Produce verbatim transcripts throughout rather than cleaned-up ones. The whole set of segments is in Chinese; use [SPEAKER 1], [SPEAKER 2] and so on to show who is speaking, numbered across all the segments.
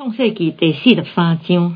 [SPEAKER 1] 创世纪第四十三章，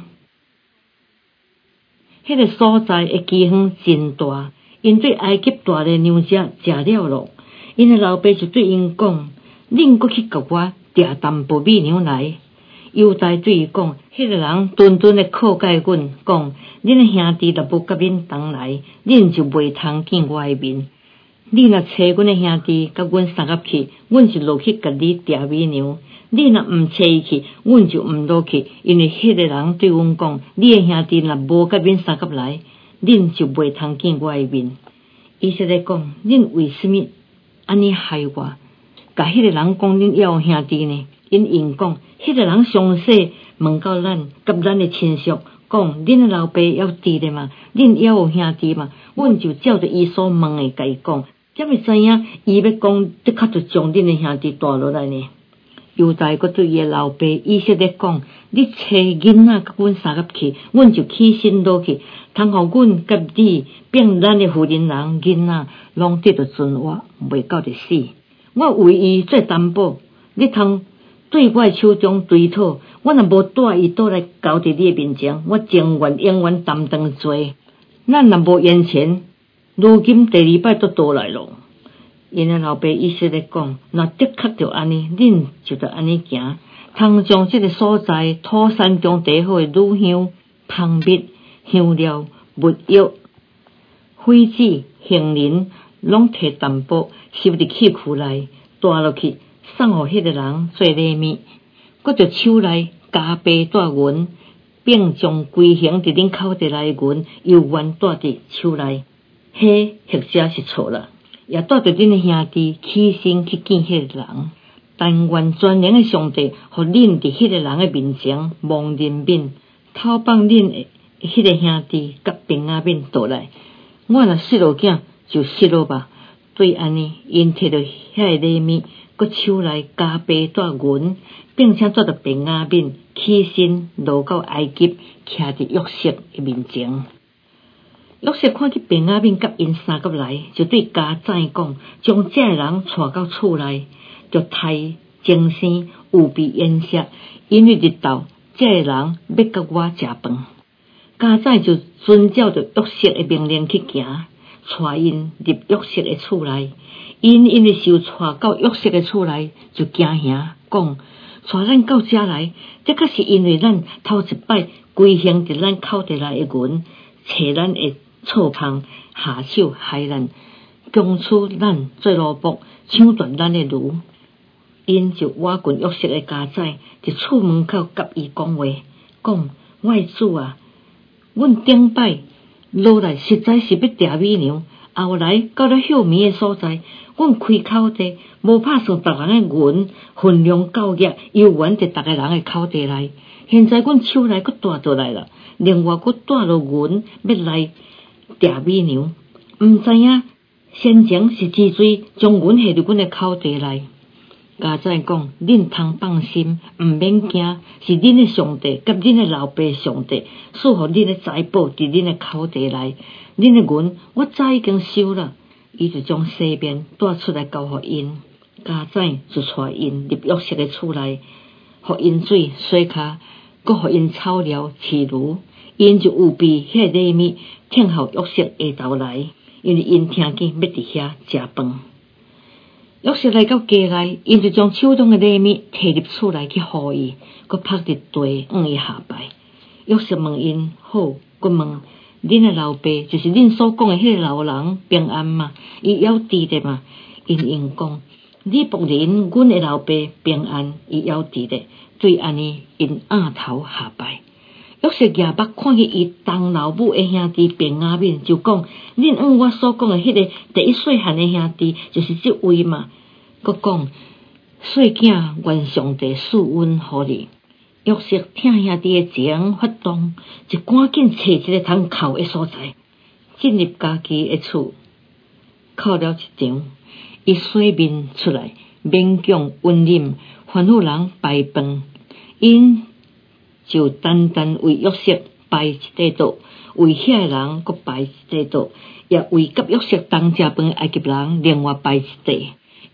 [SPEAKER 1] 迄、那个所在的饥荒真大，因对埃及大个牛只食了咯。因的老爸就对因讲：“恁过去甲我订淡薄米牛来。”犹大对伊讲：“迄、那个人顿顿的靠介阮，讲恁的兄弟若无甲恁同来，恁就袂通见我的面。你若找阮的兄弟甲阮相合去，阮就落去甲你订米牛。你若毋找伊去，阮就毋落去，因为迄个人对阮讲：你的兄弟若无甲恁相合来，恁就袂通见我的面。”以色列讲：“恁为什么安尼害我？甲迄个人讲恁还有兄弟呢？”因应讲：“迄个人详细问到咱，甲咱的亲属讲：恁的老爸还有弟咧嘛？恁还有兄弟嘛？”阮就照着伊所问的甲伊讲，才会知影伊要讲的确就将恁的兄弟带落来呢。犹大佫对伊的老爸以色列讲：“你找囡仔甲阮相合去，阮就起身落去，通互阮甲你变咱的妇人人囡仔拢得到存活，袂到着死。我为伊做担保，你通对我的手中追讨。我若无带伊倒来交伫你的面前，我情愿永远担当罪。咱若无言钱，如今第二摆都倒来咯。”因的老爸以色列讲：“若的确着安尼，恁就着安尼行，通将这个所在土山中第好的乳香、香蜜、香料、物药、灰纸、杏仁，拢摕淡薄收伫器库内，带落去送互迄个人做礼物。搁着手内加倍带银，并将规行伫恁口袋内银犹原带伫手内。迄或者是错啦。也带着恁的兄弟起身去见迄个人，但愿全能的上帝，互恁伫迄个人的面前望人面，偷放恁的迄个兄弟甲平安面倒来。我若失落囝，就失落吧。对安尼，因摕着遐个礼物，搁手内加倍带银，并且带着平安面起身落到埃及，徛伫约瑟的面前。约瑟看见平安面甲因三个来，就对家宰讲：“将这个人带到厝内，就太精心有备宴食，因为日头这个人要甲我食饭。”家宰就遵照着约瑟的命令去行，带因入约瑟的厝内。因因为受带到约瑟的厝内，就惊吓讲：“带咱到遮来，这确是因为咱头一摆规行伫咱口袋内的银，找咱的错旁下手害咱，强取咱做奴仆，抢夺咱的奴。”因就挖滚约瑟的家宰，伫厝门口甲伊讲话，讲：“我的主啊，阮顶摆落来实在是要订米牛，后来到了休眠的所在，阮开口袋，无拍算逐人的银分量够额，犹原伫逐个人的口袋内。现在阮手内佫带倒来了，另外佫带了银要来订米牛，毋知影先前是之水将银下伫阮的口袋内。”家宰讲：“恁通放心，毋免惊，是恁的上帝甲恁的老爸上帝赐予恁的财宝伫恁的口袋内。恁的银我早已经收了。”伊就将西面带出来交互因，家宰就带因入约瑟的厝内，互因水洗骹，搁互因草料饲牛。因就有备遐礼物，听候约瑟下昼来，因为因听见要伫遐食饭。约瑟来到家内，因就将手中的礼物摕入厝内去互伊，搁拍伫地往伊下拜。约瑟问因好，搁问：“恁的老爸就是恁所讲的迄个老人平安嘛？伊还有弟弟嘛？”因应讲：“你仆人，阮的老爸平安，伊还有弟弟。”对安尼，因仰头下拜。约瑟举目看见伊同老母的兄弟平安面，就讲：“恁按我所讲的迄个第一细汉的兄弟，就是这位嘛。”佮讲：“细囝愿上帝赐恩互你。”约瑟听兄弟的情发动，就赶紧找一个通哭的所在，进入家己的厝，哭了一场。伊洗面出来，勉强温饮，吩咐人摆饭。因就单单为约瑟摆一块桌，为遐个人搁摆一块桌，也为甲约瑟同食饭的埃及人另外摆一块。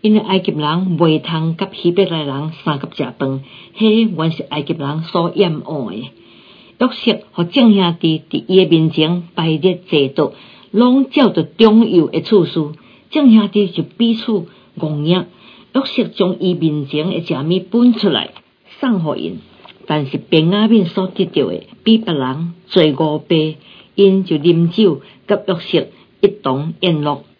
[SPEAKER 1] 因为埃及人袂通甲希伯来人相合食饭，迄原是埃及人所厌恶的。约瑟和众兄弟伫伊的面前排列坐倒，拢照着中右的次序，众兄弟就彼此戆眼。约瑟将伊面前的食物分出来送互因，但是便雅悯所得到的比别人多五倍，因就啉酒甲约瑟一同宴乐。